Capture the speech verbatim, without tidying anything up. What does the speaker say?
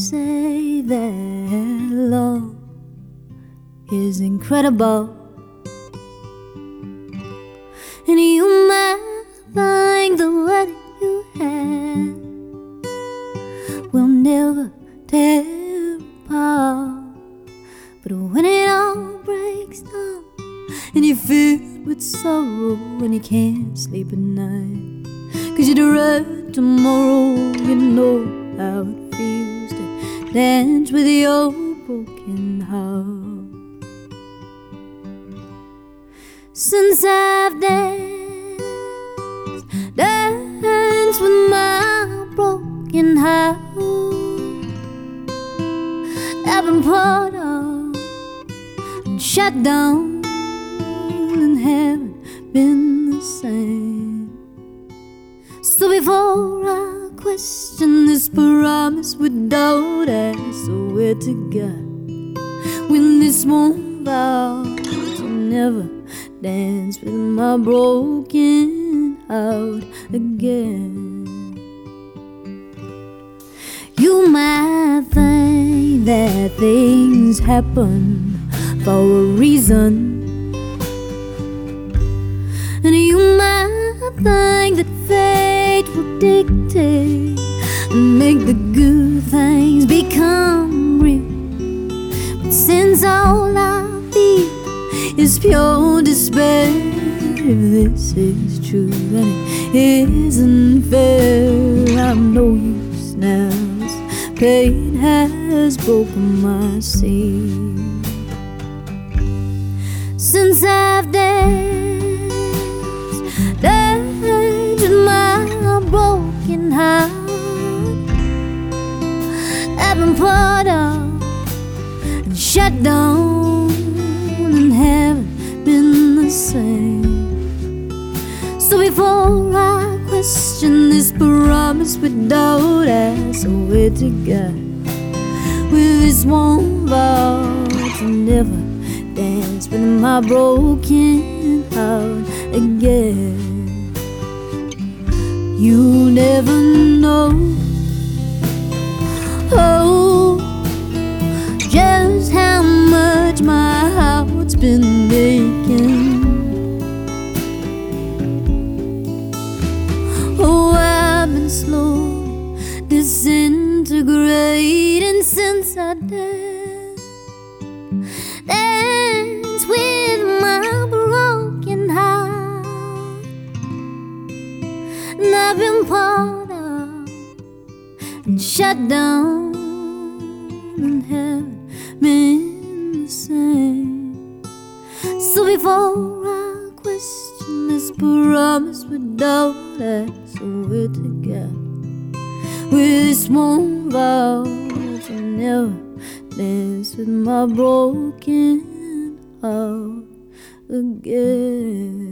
say that love is incredible, and you might think the wedding you had will never tear apart. But when it all breaks down and you're filled with sorrow and you can't sleep at night, 'cause you'd dread tomorrow, you know how it feels to dance with your broken heart. Since I've danced, danced with my broken heart, I've been poured out and shut down and haven't been the same. So before I question this promise with doubt, I swear to God, when this won't vow to never dance with my broken heart again. You might think that things happen for a reason, and you might think that fate will dictate and make the good things become real. But since all I feel is pure despair, if this is true, then it isn't fair. I'm no use now, this pain has broken my seal. Since I've danced, danced with my broken heart, I've been poured out and shut down and haven't been the same. So before I question this promise with doubt, I swear to God, with this one vow to never dance with my broken heart again. You never know, oh, just how much my heart's been aching. Oh, I've been slow disintegrating since I danced, danced with my broken heart, and I've been poured out and shut down and haven't been the same. So before I question this promise with doubt, I swear to God, with this one vow to never dance with my broken heart again.